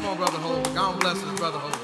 on, Brother Holt. God bless us, Brother Holt.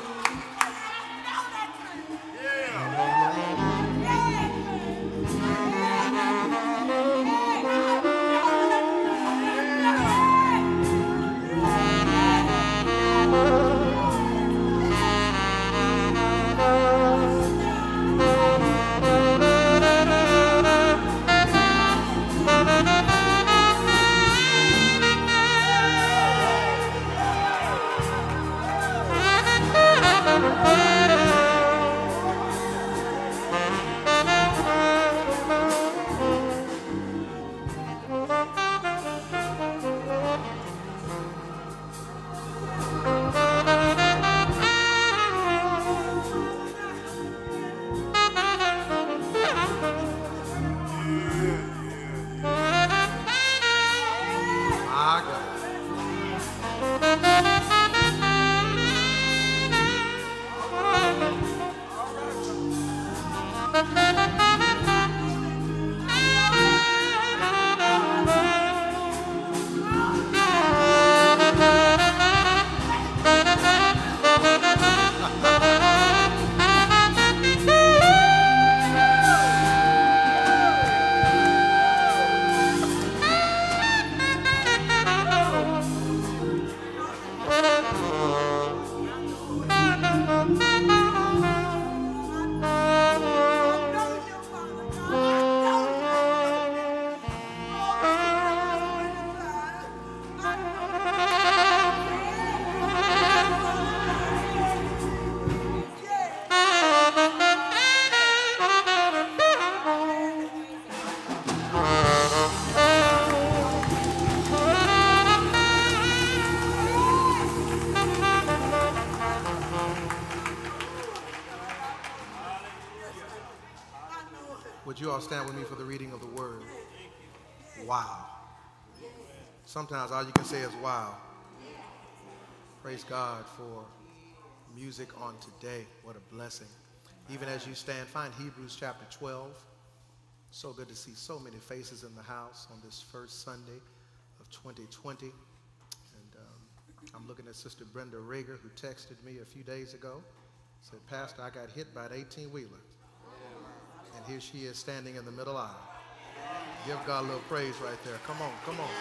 Would you all stand with me for the reading of the word? Wow. Sometimes all you can say is wow. Praise God for music on today. What a blessing. Even as you stand, find Hebrews chapter 12. So good to see so many faces in the house on this first Sunday of 2020. And I'm looking at Sister Brenda Rager, who texted me a few days ago. Said, Pastor, I got hit by an 18-wheeler. And here she is standing in the middle aisle. Give God a little praise right there. Come on, come on.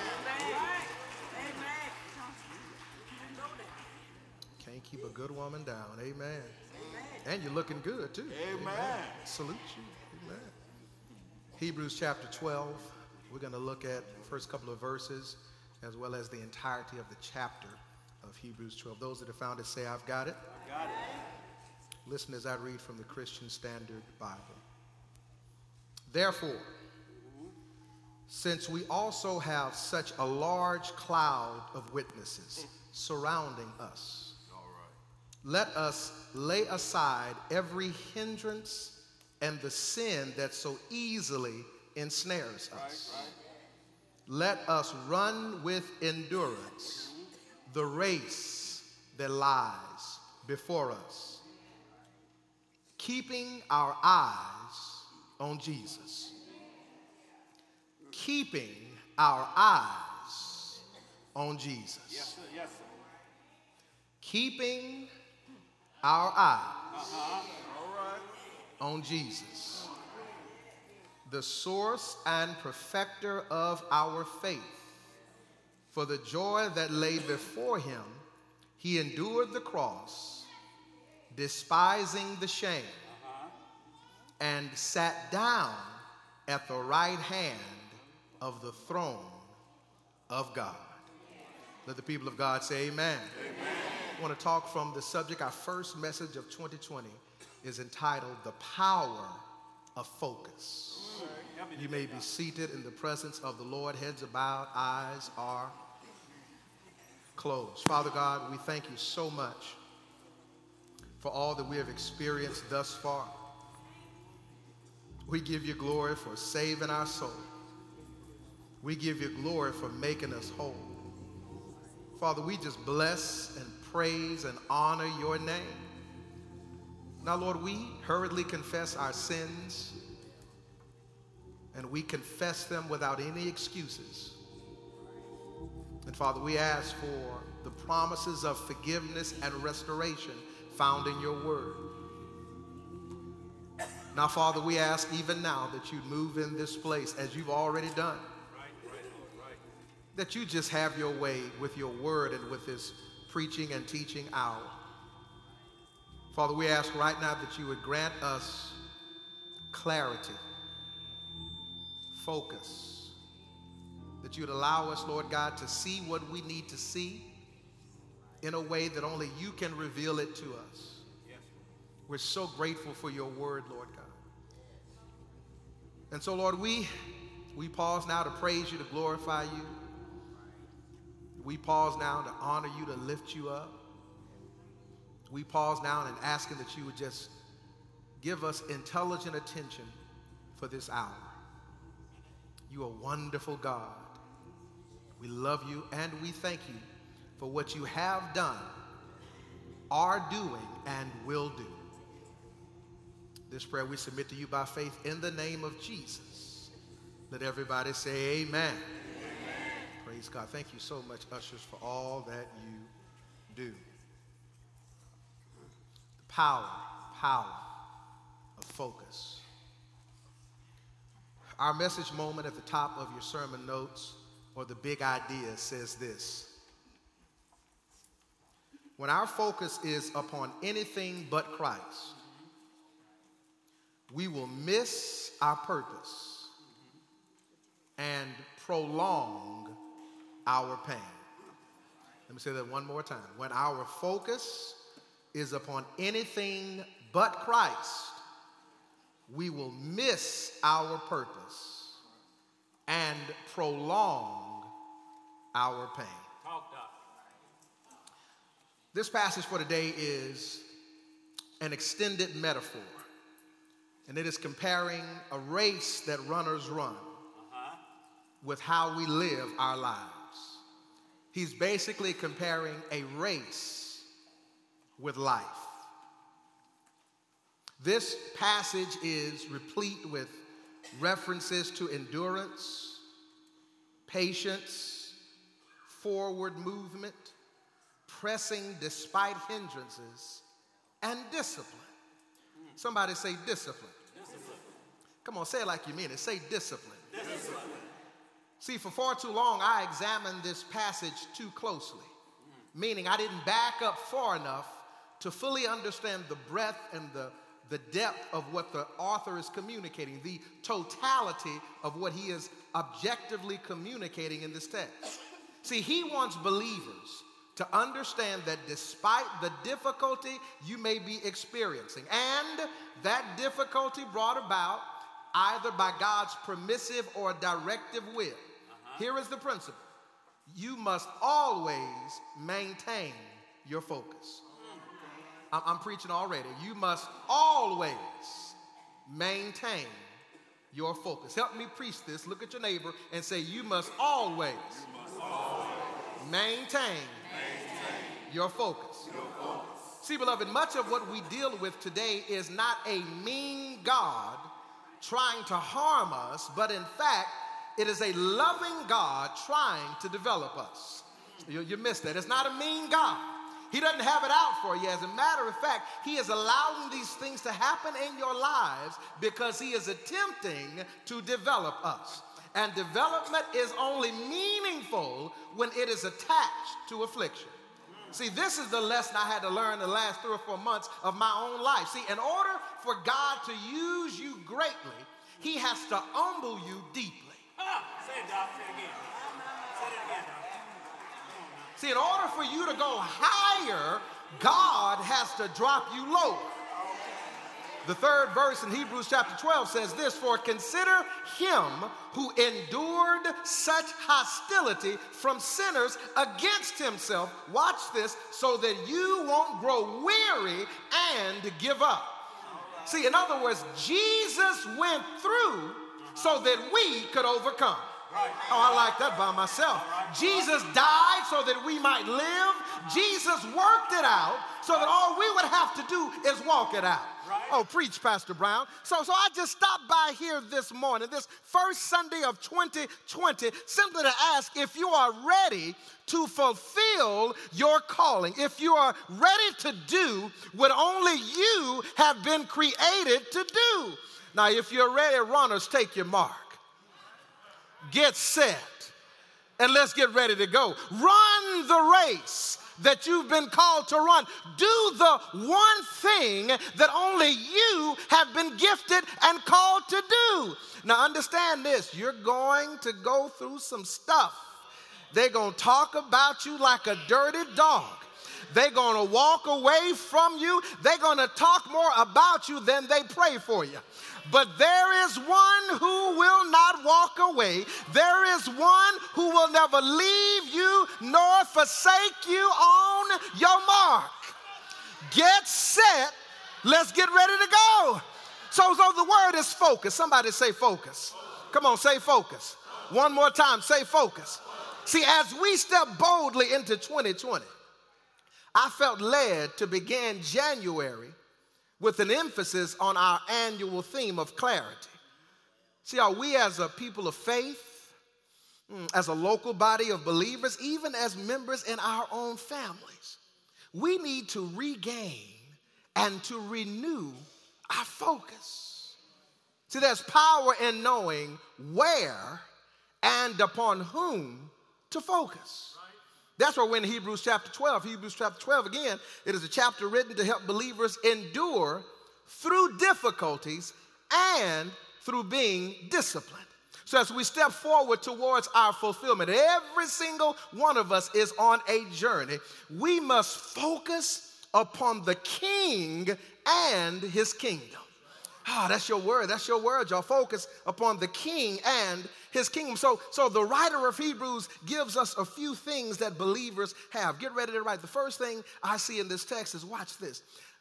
Can't keep a good woman down. Amen. And you're looking good, too. Amen. Salute you. Amen. Hebrews chapter 12. We're going to look at the first couple of verses as well as the entirety of the chapter of Hebrews 12. Those that have found it say, I've got it. I've got it. Listen as I read from the Christian Standard Bible. Therefore, since we also have such a large cloud of witnesses surrounding us, let us lay aside every hindrance and the sin that so easily ensnares us. Let us run with endurance the race that lies before us, keeping our eyes on Jesus. Keeping our eyes on Jesus. Yes, sir. Yes, sir. Keeping our eyes on Jesus, the source and perfecter of our faith. For the joy that lay before him, he endured the cross, despising the shame, and sat down at the right hand of the throne of God. Let the people of God say amen. Amen. I want to talk from the subject. Our first message of 2020 is entitled The Power of Focus. You may be seated in the presence of the Lord. Heads are bowed, eyes are closed. Father God, we thank you so much for all that we have experienced thus far. We give you glory for saving our soul. We give you glory for making us whole. Father, we just bless and praise and honor your name. Now, Lord, we hurriedly confess our sins, and we confess them without any excuses. And Father, we ask for the promises of forgiveness and restoration found in your word. Now, Father, we ask even now that you move in this place as you've already done. That you just have your way with your word and with this preaching and teaching hour. Father, we ask right now that you would grant us clarity, focus, that you would allow us, Lord God, to see what we need to see in a way that only you can reveal it to us. Yes. We're so grateful for your word, Lord God. And so, Lord, we pause now to praise you, to glorify you. We pause now to honor you, to lift you up. We pause now and asking that you would just give us intelligent attention for this hour. You are wonderful, God. We love you and we thank you for what you have done, are doing, and will do. This prayer we submit to you by faith in the name of Jesus. Let everybody say amen. Praise God. Thank you so much, ushers, for all that you do. The power of focus. Our message moment at the top of your sermon notes, or the big idea, says this: when our focus is upon anything but Christ, we will miss our purpose and prolong our pain. Let me say that one more time. When our focus is upon anything but Christ, we will miss our purpose and prolong our pain. This passage for today is an extended metaphor, and it is comparing a race that runners run with how we live our lives. He's basically comparing a race with life. This passage is replete with references to endurance, patience, forward movement, pressing despite hindrances, and discipline. Somebody say discipline. Discipline. Come on, say it like you mean it. Say discipline. Discipline. See, for far too long, I examined this passage too closely, meaning I didn't back up far enough to fully understand the breadth and the depth of what the author is communicating, the totality of what he is objectively communicating in this text. See, he wants believers to understand that despite the difficulty you may be experiencing, and that difficulty brought about either by God's permissive or directive will, here is the principle: you must always maintain your focus. I'm preaching already. You must always maintain your focus. Help me preach this. Look at your neighbor and say, you must always maintain your focus. See, beloved, much of what we deal with today is not a mean God trying to harm us, but in fact, it is a loving God trying to develop us. You missed that. It's not a mean God. He doesn't have it out for you. As a matter of fact, he is allowing these things to happen in your lives because he is attempting to develop us. And development is only meaningful when it is attached to affliction. See, this is the lesson I had to learn the last 3 or 4 months of my own life. See, in order for God to use you greatly, he has to humble you deeply. Say it, Doc. Say it again. Say it again, Doc. See, in order for you to go higher, God has to drop you lower. The 3rd verse in Hebrews chapter 12 says this: for consider him who endured such hostility from sinners against himself, watch this, so that you won't grow weary and give up. See, in other words, Jesus went through so that we could overcome. Oh, I like that by myself. Jesus died so that we might live. Jesus worked it out so that all we would have to do is walk it out. Oh, preach, Pastor Brown. So I just stopped by here this morning, this first Sunday of 2020, simply to ask if you are ready to fulfill your calling, if you are ready to do what only you have been created to do. Now, if you're ready, runners, take your mark. Get set, and let's get ready to go. Run the race that you've been called to run. Do the one thing that only you have been gifted and called to do. Now understand this, you're going to go through some stuff. They're going to talk about you like a dirty dog. They're going to walk away from you. They're going to talk more about you than they pray for you. But there is one who will not walk away. There is one who will never leave you nor forsake you on your mark. Get set. Let's get ready to go. So the word is focus. Somebody say focus. Come on, say focus. One more time, say focus. See, as we step boldly into 2020, I felt led to begin January with an emphasis on our annual theme of clarity. See, are we as a people of faith, as a local body of believers, even as members in our own families, we need to regain and to renew our focus. See, there's power in knowing where and upon whom to focus. That's why when Hebrews chapter 12 again, it is a chapter written to help believers endure through difficulties and through being disciplined. So as we step forward towards our fulfillment, every single one of us is on a journey. We must focus upon the King and his kingdom. That's your word. That's your word, y'all. Focus upon the King and his kingdom. So the writer of Hebrews gives us a few things that believers have. Get ready to write. The first thing I see in this text is, watch this.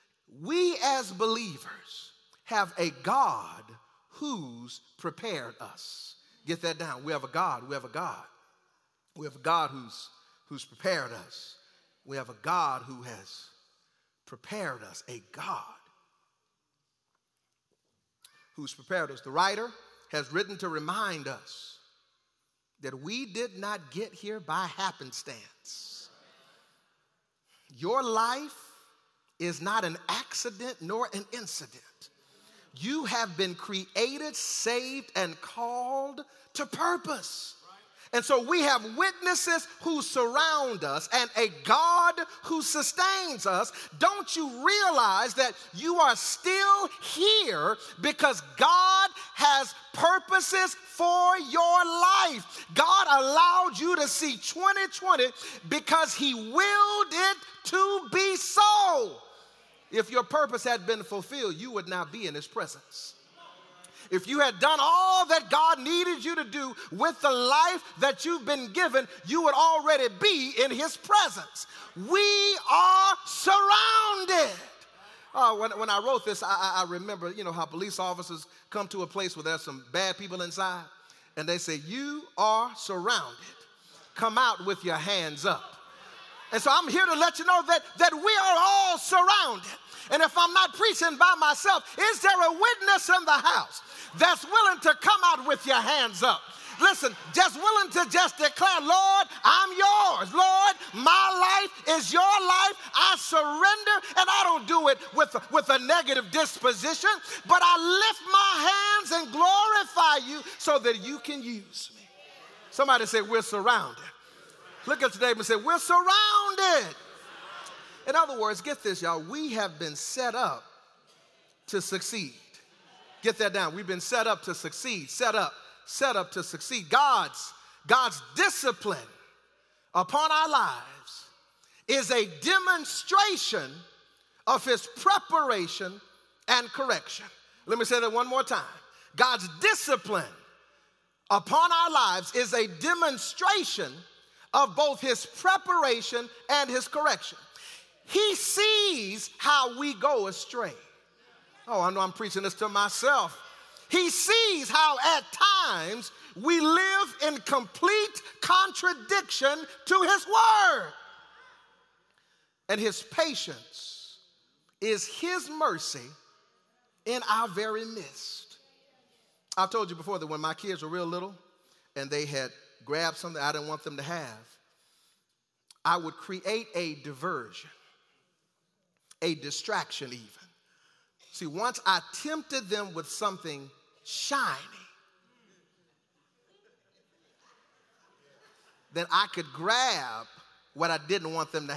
We as believers have a God who's prepared us. Get that down. We have a God. We have a God. We have a God who's prepared us. We have a God who has prepared us. A God who's prepared us. The writer has written to remind us that we did not get here by happenstance. Your life is not an accident nor an incident. You have been created, saved, and called to purpose. And so we have witnesses who surround us and a God who sustains us. Don't you realize that you are still here because God has purposes for your life? God allowed you to see 2020 because he willed it to be so. If your purpose had been fulfilled, you would not be in his presence. If you had done all that God needed you to do with the life that you've been given, you would already be in his presence. We are surrounded. When I wrote this, I remember, how police officers come to a place where there's some bad people inside, and they say, you are surrounded. Come out with your hands up. And so I'm here to let you know that we are all surrounded. And if I'm not preaching by myself, is there a witness in the house that's willing to come out with your hands up? Listen, just willing to just declare, Lord, I'm yours. Lord, my life is your life. I surrender, and I don't do it with a negative disposition, but I lift my hands and glorify you so that you can use me. Somebody say, we're surrounded. Look at your neighbor and say, we're surrounded. In other words, get this, y'all. We have been set up to succeed. Get that down. We've been set up to succeed. Set up to succeed. God's discipline upon our lives is a demonstration of his preparation and correction. Let me say that one more time. God's discipline upon our lives is a demonstration of both his preparation and his correction. He sees how we go astray. Oh, I know I'm preaching this to myself. He sees how at times we live in complete contradiction to his word. And his patience is his mercy in our very midst. I've told you before that when my kids were real little and they had grabbed something I didn't want them to have, I would create a diversion, a distraction even. See, once I tempted them with something shiny, then I could grab what I didn't want them to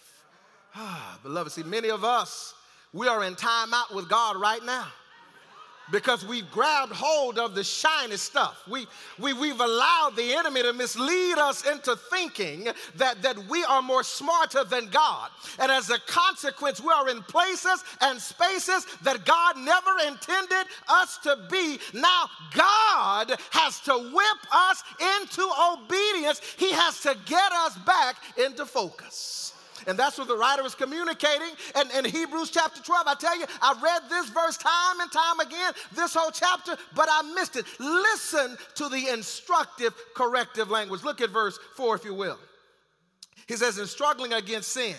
have. Beloved, see, many of us, we are in timeout with God right now because we've grabbed hold of the shiny stuff. We've allowed the enemy to mislead us into thinking that we are more smarter than God. And as a consequence, we are in places and spaces that God never intended us to be. Now, God has to whip us into obedience. He has to get us back into focus. And that's what the writer is communicating. And in Hebrews chapter 12, I tell you, I read this verse time and time again, this whole chapter, but I missed it. Listen to the instructive, corrective language. Look at verse 4, if you will. He says, in struggling against sin,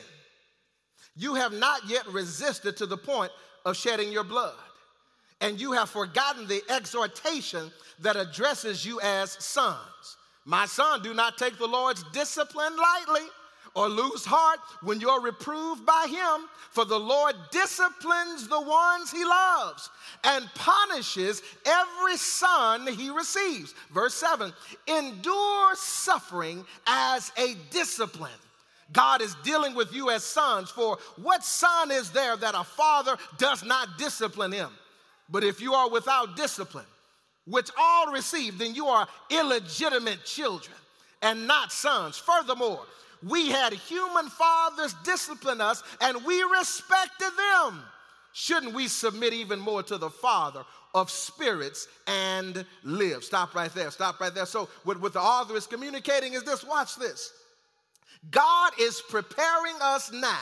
you have not yet resisted to the point of shedding your blood. And you have forgotten the exhortation that addresses you as sons. My son, do not take the Lord's discipline lightly, or lose heart when you're reproved by him, for the Lord disciplines the ones he loves and punishes every son he receives. Verse 7, endure suffering as a discipline. God is dealing with you as sons, for what son is there that a father does not discipline him? But if you are without discipline, which all receive, then you are illegitimate children and not sons. Furthermore, we had human fathers discipline us, and we respected them. Shouldn't we submit even more to the Father of spirits and live? Stop right there. Stop right there. So what the author is communicating is this. Watch this. God is preparing us now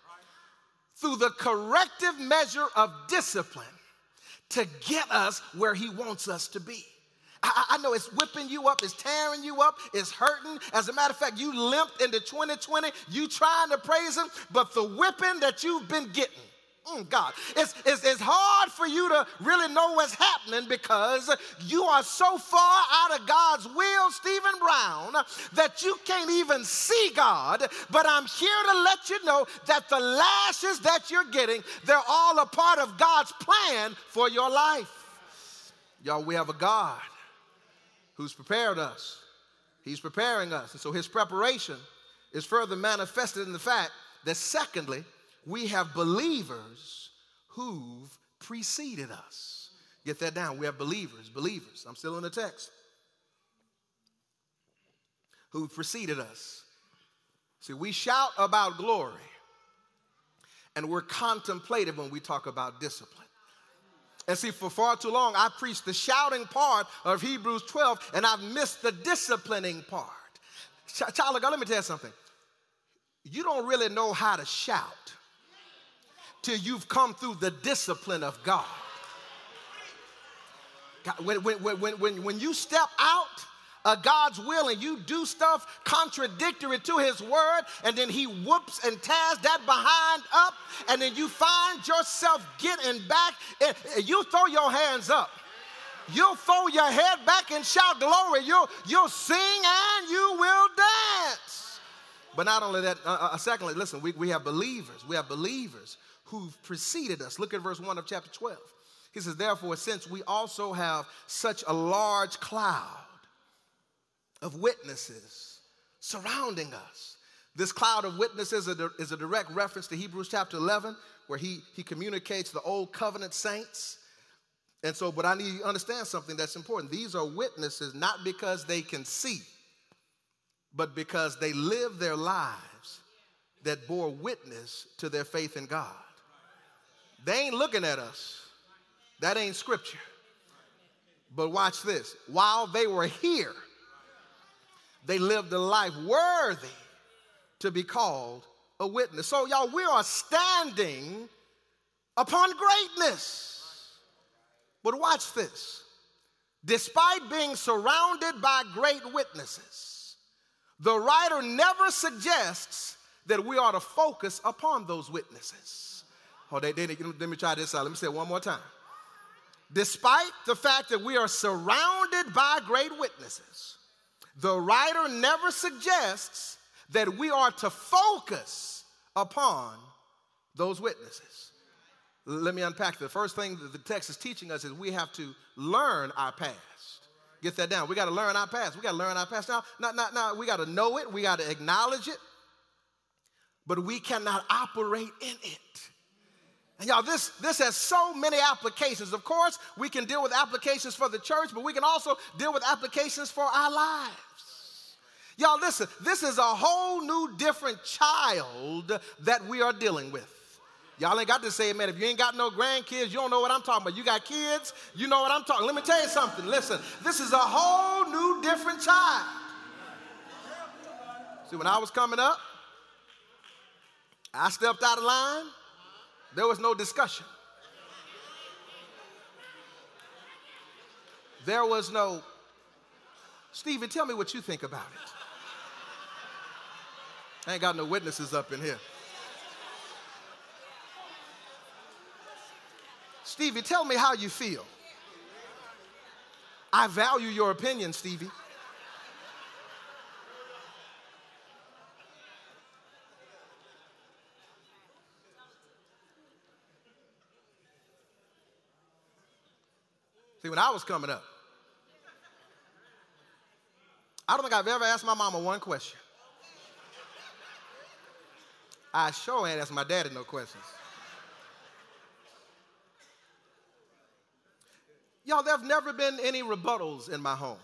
through the corrective measure of discipline to get us where he wants us to be. I know it's whipping you up, it's tearing you up, it's hurting. As a matter of fact, you limped into 2020, you trying to praise him, but the whipping that you've been getting, God, it's hard for you to really know what's happening because you are so far out of God's will, Stephen Brown, that you can't even see God. But I'm here to let you know that the lashes that you're getting, they're all a part of God's plan for your life. Y'all, we have a God who's prepared us. He's preparing us. And so his preparation is further manifested in the fact that, secondly, we have believers who've preceded us. Get that down. We have believers. I'm still in the text. Who've preceded us. See, we shout about glory, and we're contemplative when we talk about discipline. And see, for far too long, I preached the shouting part of Hebrews 12, and I've missed the disciplining part. Child of God, let me tell you something. You don't really know how to shout till you've come through the discipline of God. When you step out of God's will and you do stuff contradictory to his word, and then he whoops and tears that behind up, and then you find yourself getting back, and you throw your hands up. You'll throw your head back and shout glory. You'll sing and you will dance. But not only that, secondly, listen, we have believers. We have believers who've preceded us. Look at verse 1 of chapter 12. He says, therefore, since we also have such a large cloud of witnesses surrounding us. This cloud of witnesses is a direct reference to Hebrews chapter 11, where he communicates the old covenant saints. And so, but I need you to understand something that's important. These are witnesses not because they can see, but because they live their lives that bore witness to their faith in God. They ain't looking at us. That ain't scripture. But watch this. While they were here, they lived a life worthy to be called a witness. So, y'all, we are standing upon greatness. But watch this. Despite being surrounded by great witnesses, the writer never suggests that we ought to focus upon those witnesses. Oh, let me try this out. Let me say it one more time. Despite the fact that we are surrounded by great witnesses, the writer never suggests that we are to focus upon those witnesses. Let me unpack the first thing that the text is teaching us is we have to learn our past. Get that down. We got to learn our past. We got to learn our past. Now, we got to know it. We got to acknowledge it. But we cannot operate in it. And y'all, this has so many applications. Of course, we can deal with applications for the church, but we can also deal with applications for our lives. Y'all, listen, this is a whole new different child that we are dealing with. Y'all ain't got to say, man, if you ain't got no grandkids, you don't know what I'm talking about. You got kids, you know what I'm talking. Let me tell you something. Listen, this is a whole new different child. See, when I was coming up, I stepped out of line. There was no discussion. There was no, Stevie, tell me what you think about it. I ain't got no witnesses up in here. Stevie, tell me how you feel. I value your opinion, Stevie. See, when I was coming up, I don't think I've ever asked my mama one question. I sure ain't asked my daddy no questions. Y'all, there have never been any rebuttals in my home.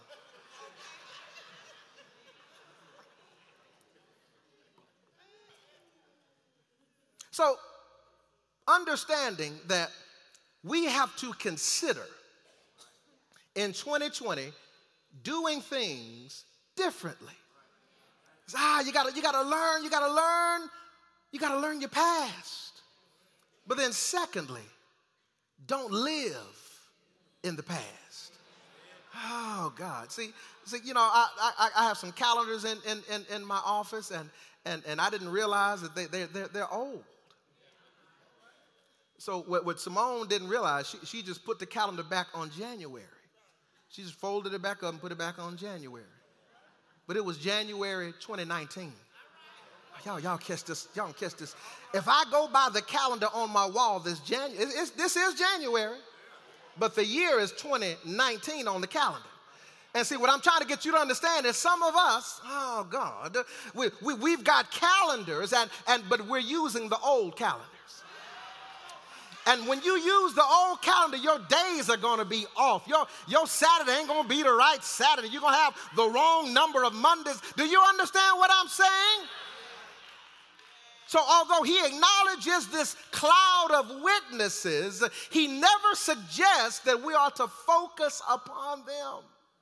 So, understanding that we have to consider in 2020 doing things differently. You gotta learn your past. But then secondly, don't live in the past. Oh God. See, you know, I have some calendars in my office and I didn't realize that they're old. So what Simone didn't realize, she just put the calendar back on January. She just folded it back up and put it back on January. But it was January 2019. Y'all catch this. Y'all don't catch this. If I go by the calendar on my wall, this is January, but the year is 2019 on the calendar. And see, what I'm trying to get you to understand is some of us, oh God, we've got calendars, but we're using the old calendars. And when you use the old calendar, your days are going to be off. Your Saturday ain't going to be the right Saturday. You're going to have the wrong number of Mondays. Do you understand what I'm saying? So although he acknowledges this cloud of witnesses, he never suggests that we are to focus upon them.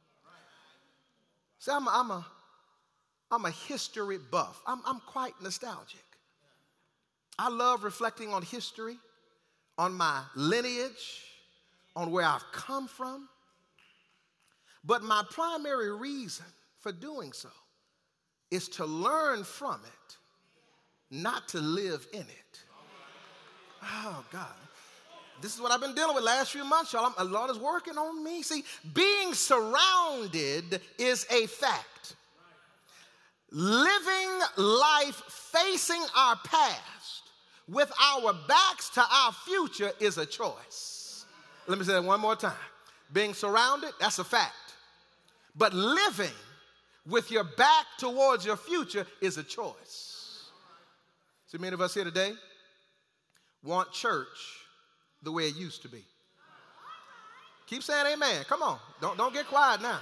See, I'm a history buff. I'm quite nostalgic. I love reflecting on history, on my lineage, on where I've come from. But my primary reason for doing so is to learn from it, not to live in it. Oh, God. This is what I've been dealing with last few months, y'all. The Lord is working on me. See, being surrounded is a fact. Living life facing our past with our backs to our future is a choice. Let me say that one more time. Being surrounded, that's a fact. But living with your back towards your future is a choice. See, many of us here today want church the way it used to be. Keep saying amen. Come on. Don't get quiet now.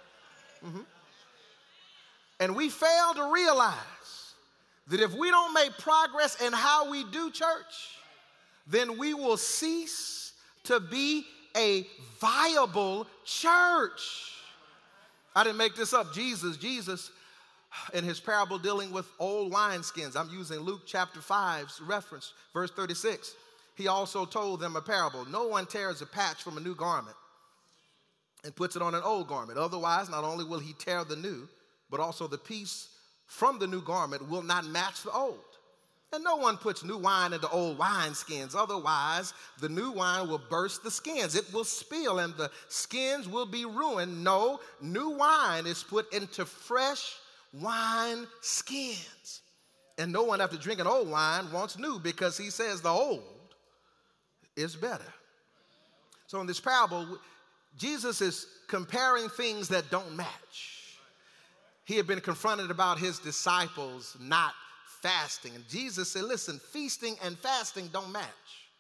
And we fail to realize that if we don't make progress in how we do church, then we will cease to be a viable church. I didn't make this up. Jesus, in his parable dealing with old wineskins, I'm using Luke chapter 5's reference, verse 36. He also told them a parable. No one tears a patch from a new garment and puts it on an old garment. Otherwise, not only will he tear the new, but also the piece from the new garment will not match the old. And no one puts new wine into old wineskins. Otherwise, the new wine will burst the skins. It will spill and the skins will be ruined. No, new wine is put into fresh wine skins. And no one after drinking old wine wants new, because he says the old is better. So in this parable, Jesus is comparing things that don't match. He had been confronted about his disciples not fasting. And Jesus said, listen, feasting and fasting don't match.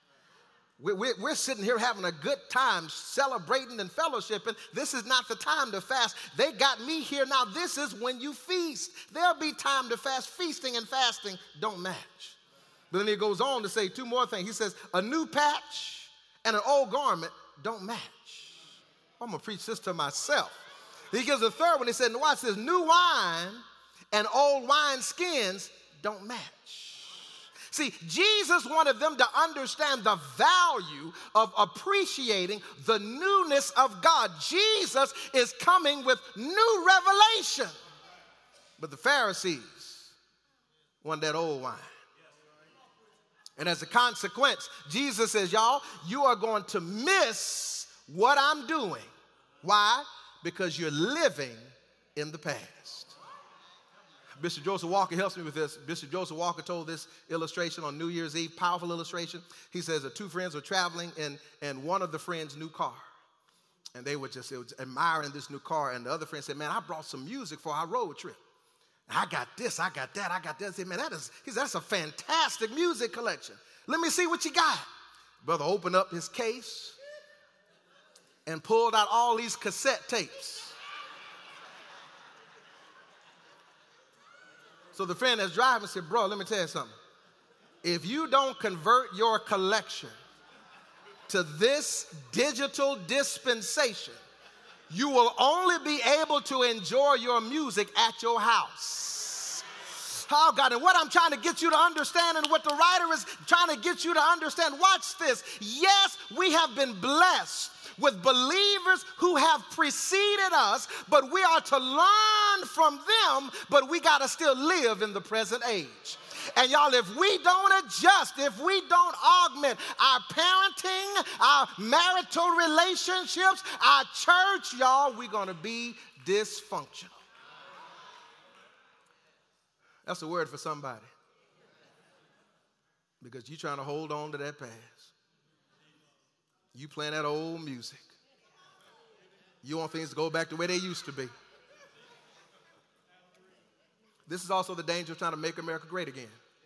We're sitting here having a good time, celebrating and fellowshipping. This is not the time to fast. They got me here now. This is when you feast. There'll be time to fast. Feasting and fasting don't match. But then he goes on to say two more things. He says, a new patch and an old garment don't match. I'm going to preach this to myself. He gives a third one. He said, watch this, new wine and old wine skins don't match. See, Jesus wanted them to understand the value of appreciating the newness of God. Jesus is coming with new revelation. But the Pharisees want that old wine. And as a consequence, Jesus says, y'all, you are going to miss what I'm doing. Why? Because you're living in the past. Bishop Joseph Walker helps me with this. Bishop Joseph Walker told this illustration on New Year's Eve, powerful illustration. He says that two friends were traveling in one of the friends' new car. And they were just admiring this new car. And the other friend said, man, I brought some music for our road trip. I got this, I got that, I got that. I said, man, that's a fantastic music collection. Let me see what you got. Brother opened up his case and pulled out all these cassette tapes. So the friend that's driving said, bro, let me tell you something. If you don't convert your collection to this digital dispensation, you will only be able to enjoy your music at your house. Oh, God, and what I'm trying to get you to understand and what the writer is trying to get you to understand, watch this. Yes, we have been blessed with believers who have preceded us, but we are to learn from them, but we got to still live in the present age. And y'all, if we don't adjust, if we don't augment our parenting, our marital relationships, our church, y'all, we're going to be dysfunctional. That's a word for somebody. Because you're trying to hold on to that past. You playing that old music. You want things to go back the way they used to be. This is also the danger of trying to make America great again.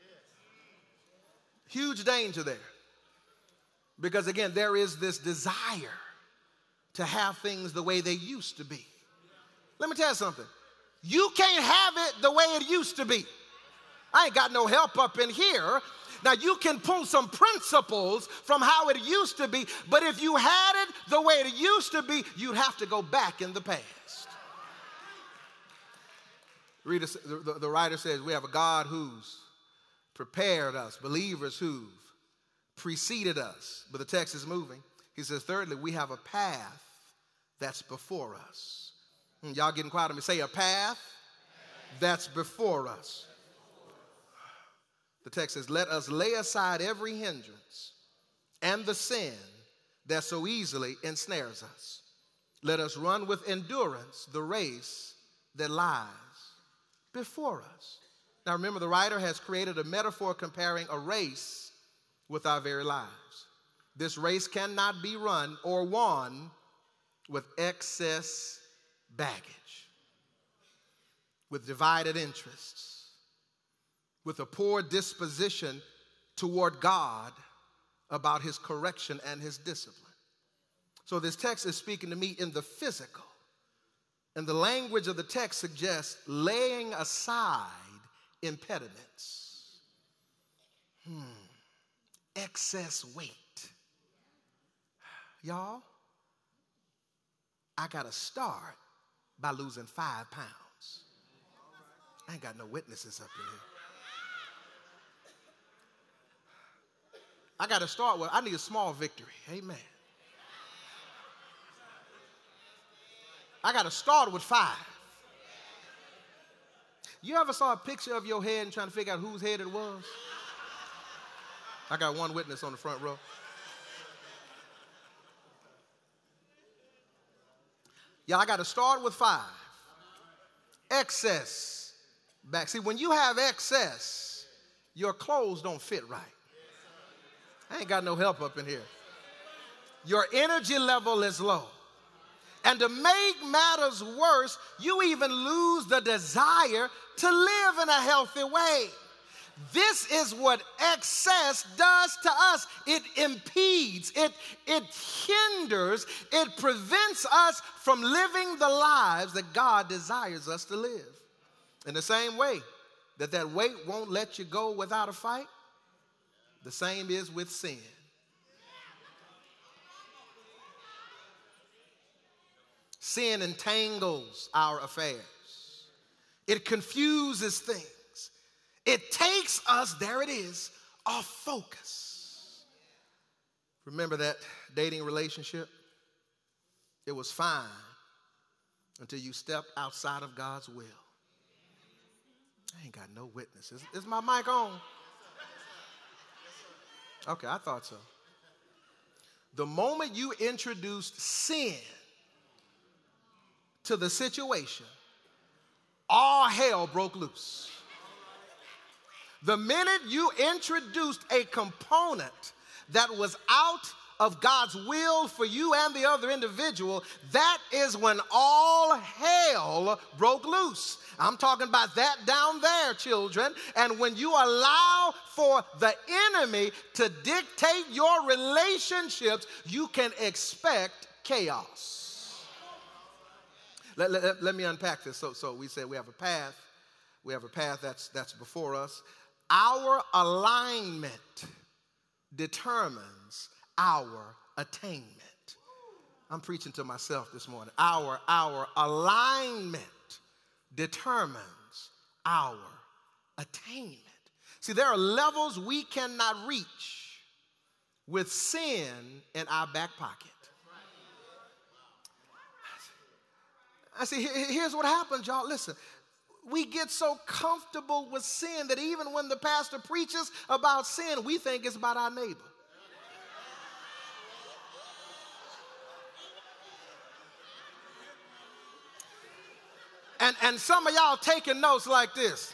Huge danger there. Because again, there is this desire to have things the way they used to be. Let me tell you something. You can't have it the way it used to be. I ain't got no help up in here. Now, you can pull some principles from how it used to be, but if you had it the way it used to be, you'd have to go back in the past. The writer says we have a God who's prepared us, believers who've preceded us. But the text is moving. He says, thirdly, we have a path that's before us. Y'all getting quiet on me. Say a path that's before us. The text says, let us lay aside every hindrance and the sin that so easily ensnares us. Let us run with endurance the race that lies before us. Now remember, the writer has created a metaphor comparing a race with our very lives. This race cannot be run or won with excess baggage, with divided interests, with a poor disposition toward God about his correction and his discipline. So this text is speaking to me in the physical. And the language of the text suggests laying aside impediments. Excess weight. Y'all, I got to start by losing 5 pounds. I ain't got no witnesses up in here. I got to start with, I need a small victory. Amen. I got to start with 5. You ever saw a picture of your head and trying to figure out whose head it was? I got one witness on the front row. Yeah, I got to start with 5. Excess back. See, when you have excess, your clothes don't fit right. I ain't got no help up in here. Your energy level is low. And to make matters worse, you even lose the desire to live in a healthy way. This is what excess does to us. It impedes, it hinders, it prevents us from living the lives that God desires us to live. In the same way that weight won't let you go without a fight, the same is with sin. Sin entangles our affairs. It confuses things. It takes us, there it is, off focus. Remember that dating relationship? It was fine until you stepped outside of God's will. I ain't got no witnesses. Is my mic on? Okay, I thought so. The moment you introduced sin to the situation, all hell broke loose. The minute you introduced a component that was out of God's will for you and the other individual, that is when all hell broke loose. I'm talking about that down there, children. And when you allow for the enemy to dictate your relationships, you can expect chaos. Let me unpack this. So we said we have a path. We have a path that's before us. Our alignment determines our attainment. I'm preaching to myself this morning. Our alignment determines our attainment. See, there are levels we cannot reach with sin in our back pocket. I see, here's what happens, y'all. Listen. We get so comfortable with sin that even when the pastor preaches about sin, we think it's about our neighbor. And some of y'all taking notes like this.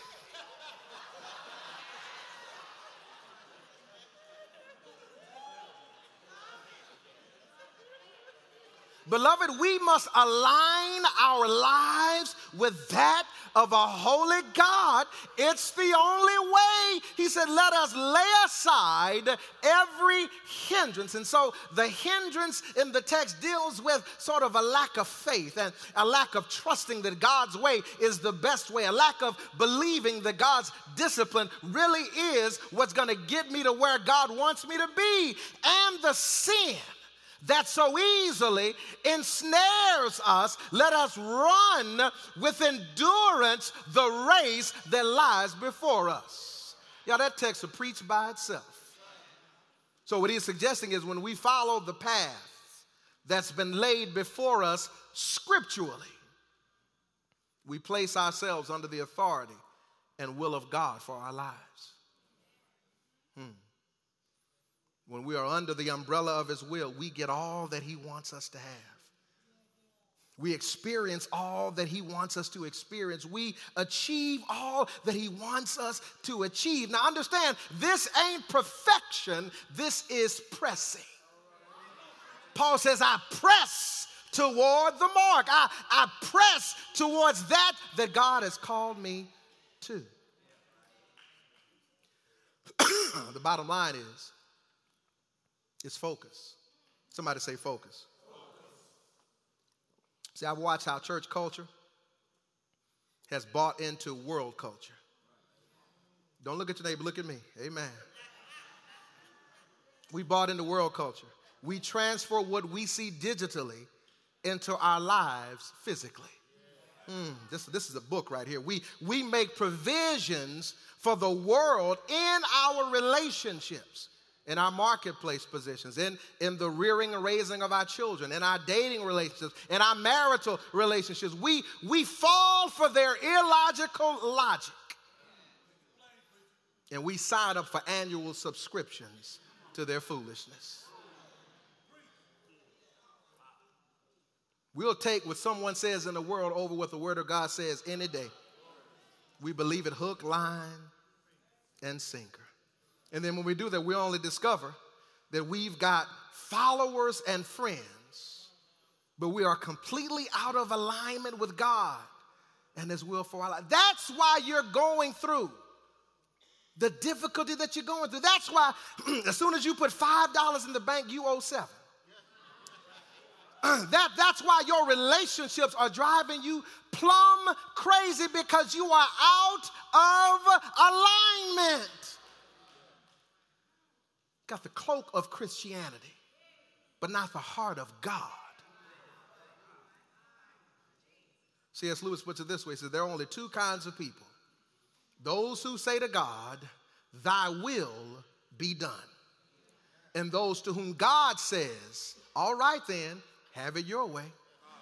Beloved, we must align our lives with that of a holy God. It's the only way. He said, let us lay aside every hindrance. And so the hindrance in the text deals with sort of a lack of faith and a lack of trusting that God's way is the best way, a lack of believing that God's discipline really is what's going to get me to where God wants me to be. And the sin that so easily ensnares us, let us run with endurance the race that lies before us. Yeah, that text will preach by itself. So what he's suggesting is when we follow the path that's been laid before us scripturally, we place ourselves under the authority and will of God for our lives. When we are under the umbrella of his will, we get all that he wants us to have. We experience all that he wants us to experience. We achieve all that he wants us to achieve. Now understand, this ain't perfection, this is pressing. Paul says, I press toward the mark. I press towards that God has called me to. The bottom line is, it's focus. Somebody say focus. See, I've watched how church culture has bought into world culture. Don't look at your neighbor, look at me. Amen. We bought into world culture. We transfer what we see digitally into our lives physically. This is a book right here. We make provisions for the world in our relationships. in our marketplace positions, in the rearing and raising of our children, in our dating relationships, in our marital relationships. We fall for their illogical logic. And we sign up for annual subscriptions to their foolishness. We'll take what someone says in the world over what the Word of God says any day. We believe it hook, line, and sinker. And then when we do that, we only discover that we've got followers and friends, but we are completely out of alignment with God and His will for our life. That's why you're going through the difficulty that you're going through. That's why as soon as you put $5 in the bank, you owe 7. That's why your relationships are driving you plumb crazy, because you are out of alignment. Got the cloak of Christianity, but not the heart of God. C.S. Lewis puts it this way. He says, there are only two kinds of people. Those who say to God, thy will be done. And those to whom God says, all right then, have it your way.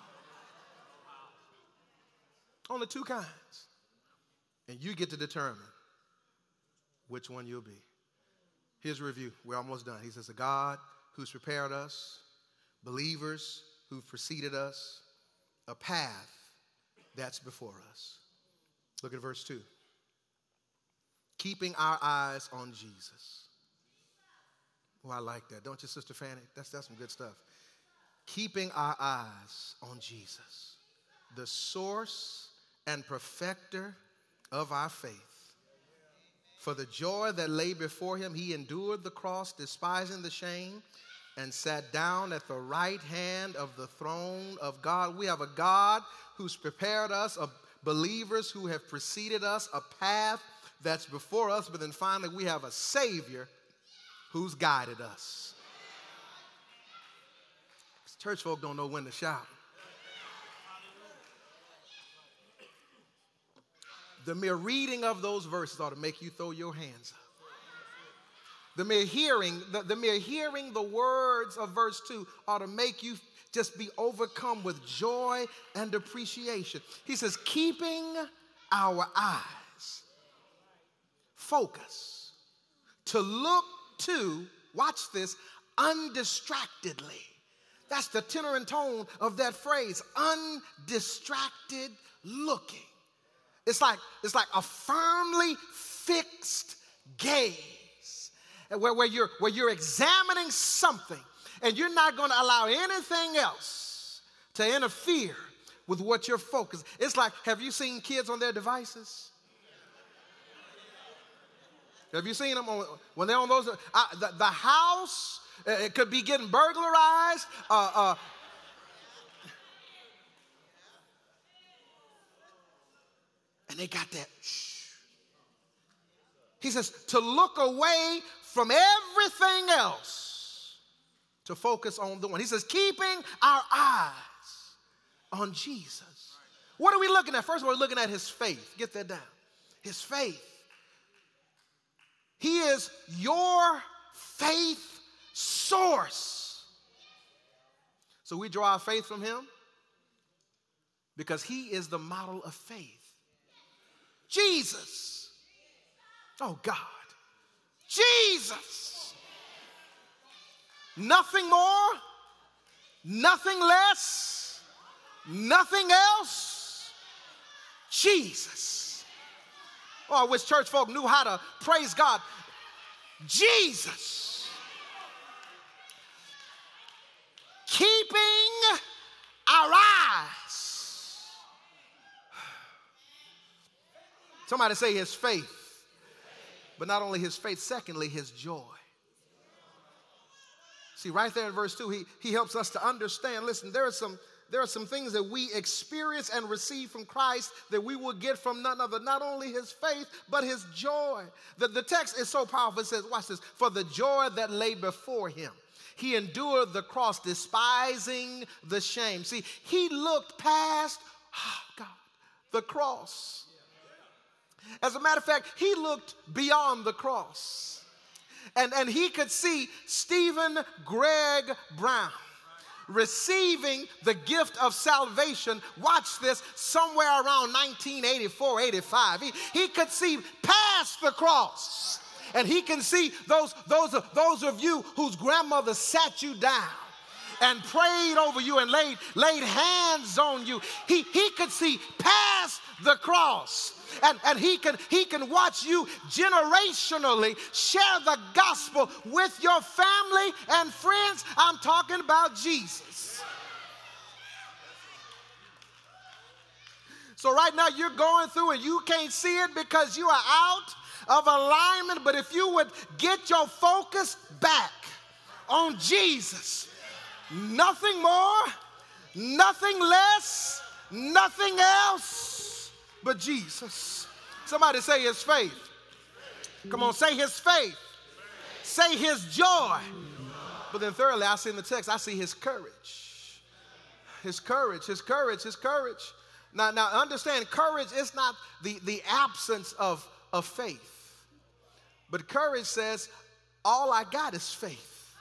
Only two kinds. And you get to determine which one you'll be. Here's a review. We're almost done. He says, a God who's prepared us, believers who've preceded us, a path that's before us. Look at verse 2. Keeping our eyes on Jesus. Oh, I like that. Don't you, Sister Fanny? That's some good stuff. Keeping our eyes on Jesus, the source and perfecter of our faith. For the joy that lay before him, he endured the cross, despising the shame, and sat down at the right hand of the throne of God. We have a God who's prepared us, believers who have preceded us, a path that's before us, but then finally we have a Savior who's guided us. Church folk don't know when to shout. The mere reading of those verses ought to make you throw your hands up. The mere hearing the words of verse 2 ought to make you just be overcome with joy and appreciation. He says, keeping our eyes focused to look to, watch this, undistractedly. That's the tenor and tone of that phrase, undistracted looking. It's like a firmly fixed gaze where you're examining something and you're not going to allow anything else to interfere with what you're focused. It's like, have you seen kids on their devices? Have you seen them when they're on those? The house, it could be getting burglarized. And they got that. Shh. He says to look away from everything else to focus on the one. He says keeping our eyes on Jesus. What are we looking at? First of all, we're looking at his faith. Get that down. His faith. He is your faith source. So we draw our faith from him because he is the model of faith. Jesus. Oh, God. Jesus. Nothing more, nothing less, nothing else. Jesus. Oh, I wish church folk knew how to praise God. Jesus. Keeping our eyes. Somebody say his faith. But not only his faith, secondly, his joy. See, right there in verse 2, he helps us to understand. Listen, there are some things that we experience and receive from Christ that we will get from none other. Not only his faith, but his joy. The text is so powerful. It says, watch this. For the joy that lay before him, he endured the cross, despising the shame. See, he looked past, the cross. As a matter of fact, he looked beyond the cross. And he could see Stephen Greg Brown receiving the gift of salvation, watch this, somewhere around 1984, 85. He could see past the cross. And he can see those of you whose grandmother sat you down and prayed over you and laid hands on you. He could see past the cross. And he can watch you generationally share the gospel with your family and friends. I'm talking about Jesus. So right now you're going through and you can't see it because you are out of alignment. But if you would get your focus back on Jesus, nothing more, nothing less, nothing else but Jesus. Somebody say his faith. Come on, say his faith. Say his joy. But then thirdly, I see in the text, I see his courage. His courage, his courage, his courage. Now understand, courage is not the absence of faith. But courage says, all I got is faith.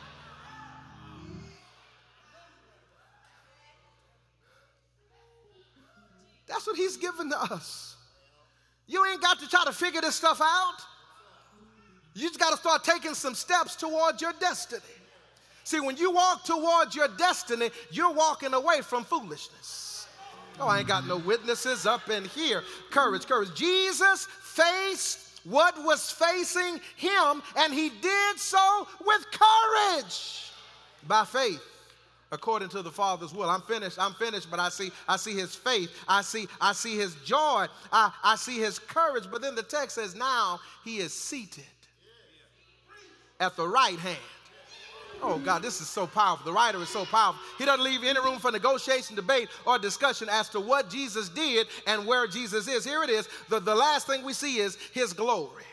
That's what he's given to us. You ain't got to try to figure this stuff out. You just got to start taking some steps towards your destiny. See, when you walk towards your destiny, you're walking away from foolishness. Oh, I ain't got no witnesses up in here. Courage, courage. Jesus faced what was facing him, and he did so with courage by faith, according to the Father's will. I'm finished, but I see his faith. I see his joy. I see his courage. But then the text says, now he is seated at the right hand. Oh, God, this is so powerful. The writer is so powerful. He doesn't leave any room for negotiation, debate, or discussion as to what Jesus did and where Jesus is. Here it is. The last thing we see is his glory.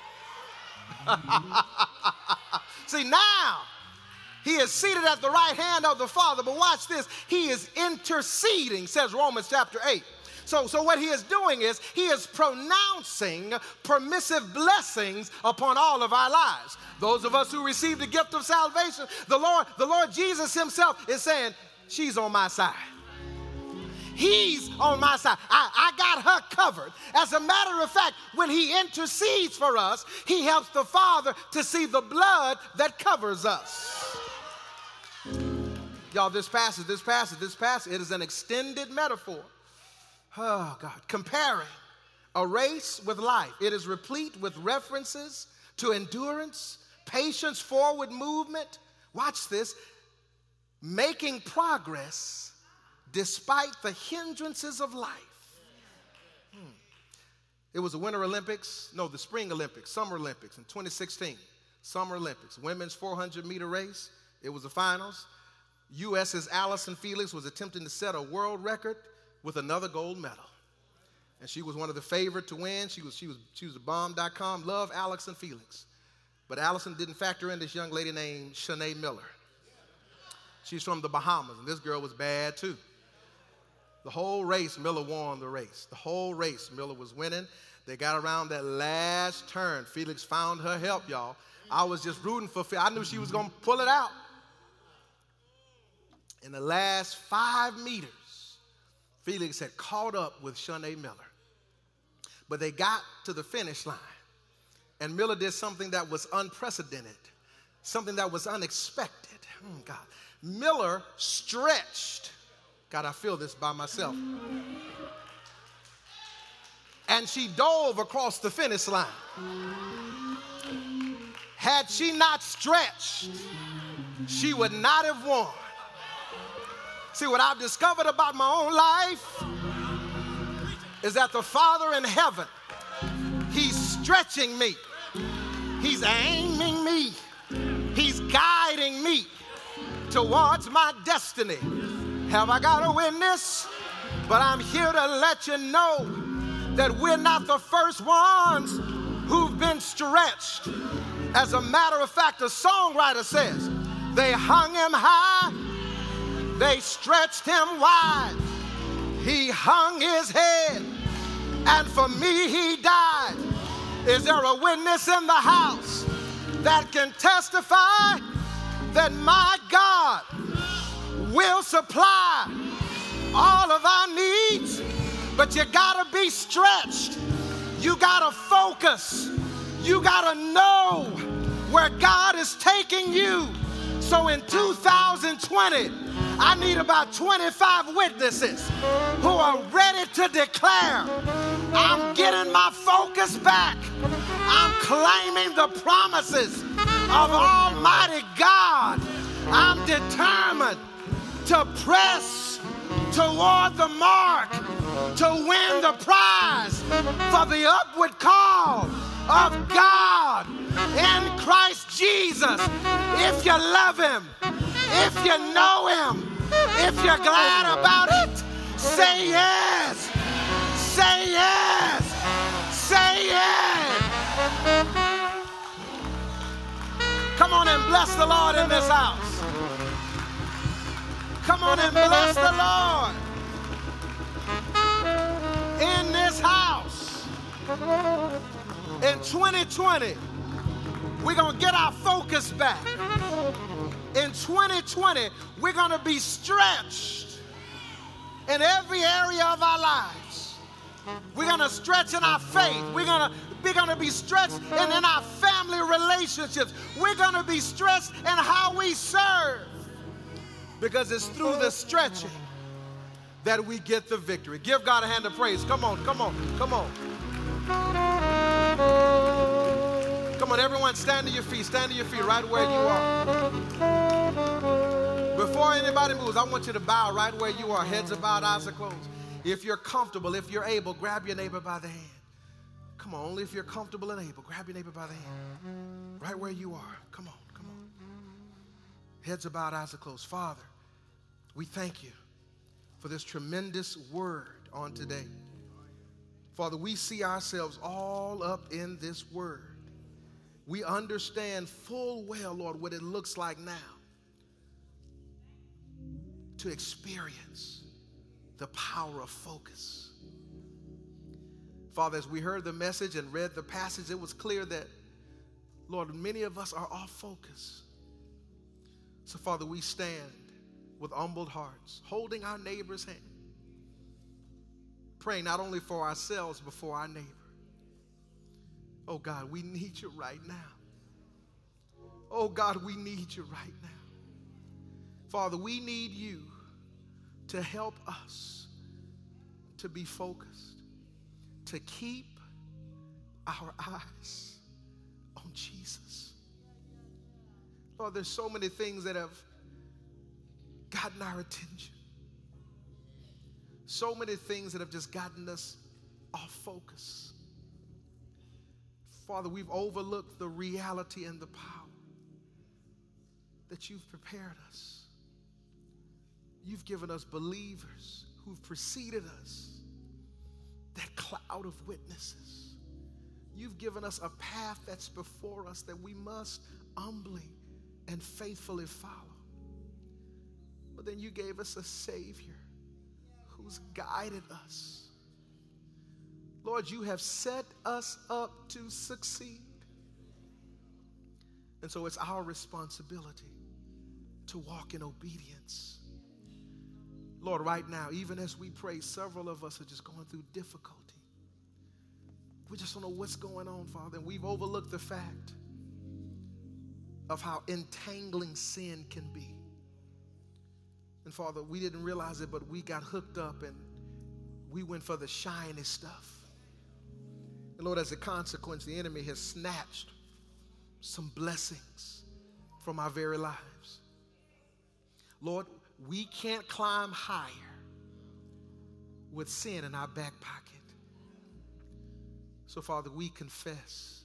See, now he is seated at the right hand of the Father. But watch this. He is interceding, says Romans chapter 8. So what he is doing is he is pronouncing permissive blessings upon all of our lives. Those of us who receive the gift of salvation, the Lord Jesus himself is saying, she's on my side. He's on my side. I got her covered. As a matter of fact, when he intercedes for us, he helps the Father to see the blood that covers us. Y'all, this passage, it is an extended metaphor. Oh, God. Comparing a race with life. It is replete with references to endurance, patience, forward movement. Watch this. Making progress despite the hindrances of life. It was the the Spring Olympics, Summer Olympics in 2016. Summer Olympics, women's 400-meter race. It was the finals. U.S.'s Allison Felix was attempting to set a world record with another gold medal. And she was one of the favorite to win. She was a bomb.com. Love Allison Felix. But Allison didn't factor in this young lady named Shanae Miller. She's from the Bahamas, and this girl was bad too. The whole race, Miller won the race. The whole race, Miller was winning. They got around that last turn. Felix found her help, y'all. I was just rooting for Felix. I knew she was going to pull it out. In the last 5 meters, Felix had caught up with Shanae Miller. But they got to the finish line. And Miller did something that was unprecedented, something that was unexpected. God. Miller stretched. God, I feel this by myself. And she dove across the finish line. Had she not stretched, she would not have won. See, what I've discovered about my own life is that the Father in heaven, he's stretching me. He's aiming me. He's guiding me towards my destiny. Have I got a witness? But I'm here to let you know that we're not the first ones who've been stretched. As a matter of fact, the songwriter says, they hung him high, they stretched him wide. He hung his head, and for me he died. Is there a witness in the house that can testify that my God will supply all of our needs. But you gotta be stretched. You gotta focus. You gotta know where God is taking you. So in 2020, I need about 25 witnesses who are ready to declare, I'm getting my focus back. I'm claiming the promises of Almighty God. I'm determined to press toward the mark, to win the prize for the upward call of God in Christ Jesus. If you love him, if you know him, if you're glad about it, say yes. Say yes. Say yes. Come on and bless the Lord in this house. Come on and bless the Lord in this house. In 2020, we're going to get our focus back. In 2020, we're going to be stretched in every area of our lives. We're going to stretch in our faith. We're going to be stretched in our family relationships. We're going to be stretched in how we serve. Because it's through the stretching that we get the victory. Give God a hand of praise. Come on, come on, come on. Come on, everyone, stand to your feet. Stand to your feet right where you are. Before anybody moves, I want you to bow right where you are. Heads are bowed, eyes are closed. If you're comfortable, if you're able, grab your neighbor by the hand. Come on, only if you're comfortable and able. Grab your neighbor by the hand. Right where you are. Come on, come on. Heads are bowed, eyes are closed. Father, we thank you for this tremendous word on today. Father, we see ourselves all up in this word. We understand full well, Lord, what it looks like now to experience the power of focus. Father, as we heard the message and read the passage, it was clear that, Lord, many of us are off focus. So, Father, we stand with humbled hearts, holding our neighbor's hand, praying not only for ourselves, but for our neighbor. Oh, God, we need you right now. Oh, God, we need you right now. Father, we need you to help us to be focused, to keep our eyes on Jesus. Lord, there's so many things that have gotten our attention. So many things that have just gotten us off focus. Father, we've overlooked the reality and the power that you've prepared us. You've given us believers who've preceded us, that cloud of witnesses. You've given us a path that's before us that we must humbly and faithfully follow. But then you gave us a Savior who's guided us. Lord, you have set us up to succeed. And so it's our responsibility to walk in obedience. Lord, right now, even as we pray, several of us are just going through difficulty. We just don't know what's going on, Father. And we've overlooked the fact of how entangling sin can be. And Father, we didn't realize it, but we got hooked up and we went for the shiny stuff. And Lord, as a consequence, the enemy has snatched some blessings from our very lives. Lord, we can't climb higher with sin in our back pocket. So, Father, we confess.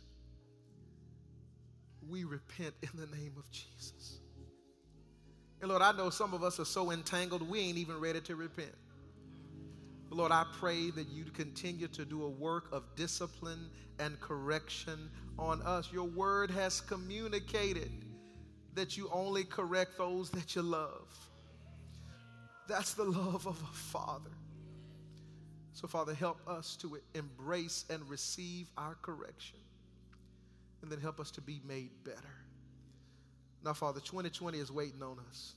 We repent in the name of Jesus. And Lord, I know some of us are so entangled, we ain't even ready to repent. But Lord, I pray that you continue to do a work of discipline and correction on us. Your word has communicated that you only correct those that you love. That's the love of a father. So, Father, help us to embrace and receive our correction. and then help us to be made better. Now, Father, 2020 is waiting on us.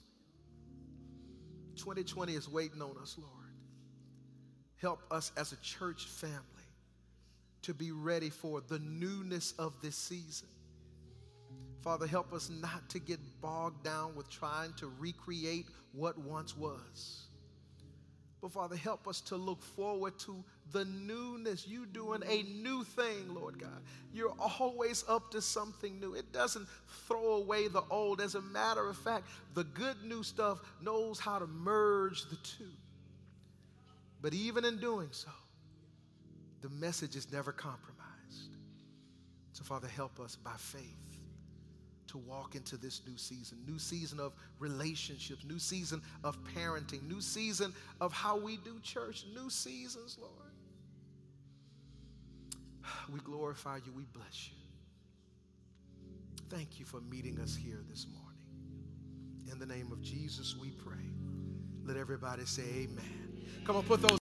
2020 is waiting on us, Lord. Help us as a church family to be ready for the newness of this season. Father, help us not to get bogged down with trying to recreate what once was. But Father, help us to look forward to the newness. You doing a new thing, Lord God. You're always up to something new. It doesn't throw away the old. As a matter of fact, the good new stuff knows how to merge the two. But even in doing so, the message is never compromised. So Father, help us by faith to walk into this new season of relationships, new season of parenting, new season of how we do church, new seasons, Lord. We glorify you, we bless you. Thank you for meeting us here this morning. In the name of Jesus we pray. Let everybody say amen. Come on, put those